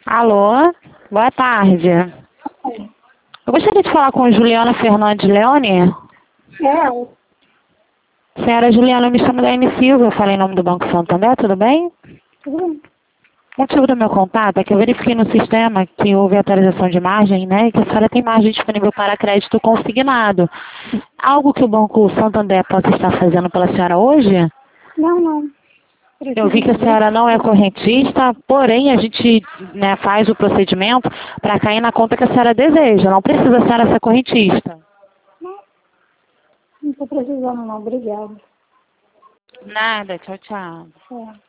Alô, boa tarde. Eu gostaria de falar com Juliana Fernandes Leone. Senhora Juliana, eu me chamo Daiane Silva, eu falei em nome do Banco Santander, tudo bem? O motivo do meu contato é que eu verifiquei no sistema que houve atualização de margem, né, e que a senhora tem margem disponível para crédito consignado. Algo que o Banco Santander possa estar fazendo pela senhora hoje? Não. Eu vi que a senhora não é correntista, porém a gente, né, faz o procedimento para cair na conta que a senhora deseja. Não precisa a senhora ser correntista. Não estou precisando não, obrigada. Nada, tchau, tchau. É.